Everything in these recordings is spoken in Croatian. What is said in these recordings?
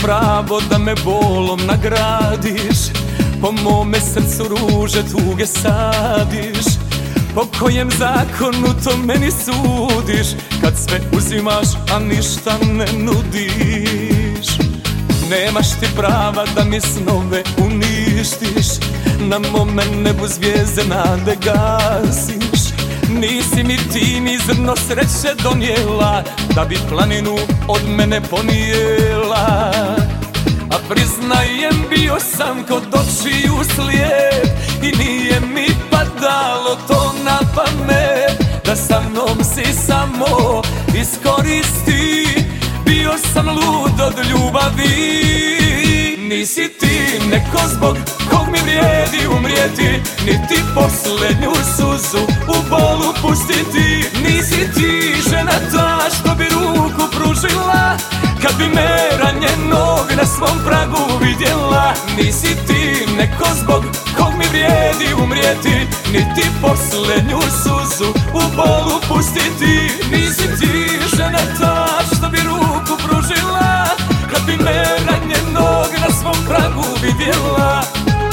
pravo da me bolom nagradiš, po mome srcu ruže tuge sadiš. Po kojem zakonu to meni sudiš, kad sve uzimaš, a ništa ne nudiš? Nemaš ti prava da mi snove uništiš, na mome nebu zvijezde nade gasiš. Nisi mi ti ni zrno sreće donijela, da bi planinu od mene ponijela. A priznajem, bio sam kod očiju slijep i nije mi padalo to na pamet, da sa mnom si samo iskoristi. Bio sam lud od ljubavi. Nisi ti neko zbog kog mi vrijedi umrijeti, niti posljednju suzu u bolu pustiti. Nisi ti žena ta što bi ruku pružila, kad bi me ranjenog na svom pragu vidjela. Nisi ti neko zbog kog mi vrijedi umrijeti, niti posljednju suzu u bolu pustiti. Nisi ti žena ta što bi ruku pružila, kad bi me ranjenog na svom pragu vidjela.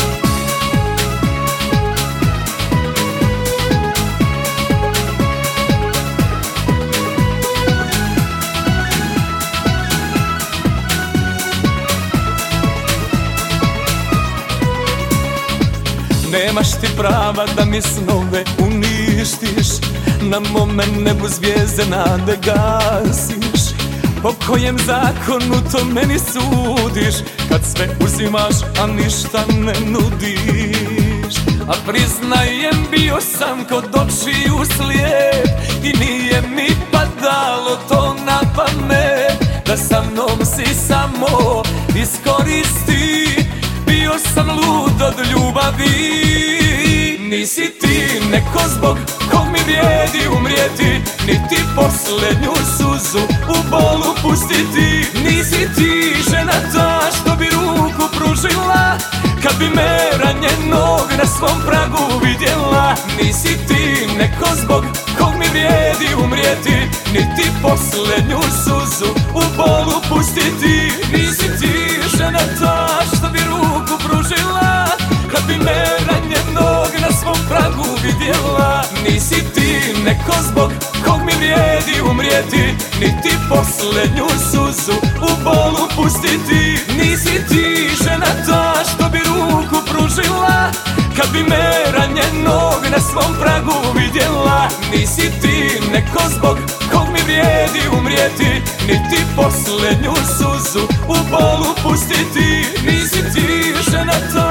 Nemaš ti prava da mi snove uništiš, na mome nebu zvijezde nade gasiš. Po kojem zakonu to meni sudiš, kad sve uzimaš, a ništa ne nudiš? A priznajem, bio sam kod očiju slijep i nije mi padalo to na pamet, da sa mnom si samo iskoristi. Bio sam lud od ljubavi. Nisi ti neko zbog kog mi vrijedi umrijeti, niti posljednju suzu u bolu pustiti. Nisi ti žena ta što bi ruku pružila, kad bi me ranjenog na svom pragu vidjela. Nisi ti neko zbog kog mi vrijedi umrijeti, niti posljednju suzu u bolu pustiti. Nisi ti žena ta što bi ruku pružila, kad bi me ranjenog na svom pragu vidjela. Nisi ti neko zbog kog mi vrijedi umrijeti, niti posljednju suzu u bolu pustiti. Nisi ti žena ta što bi ruku pružila, kad bi me ranjenog na svom pragu vidjela. Nisi ti neko zbog kog mi vrijedi umrijeti, niti posljednju suzu u bolu pustiti. Nisi ti žena ta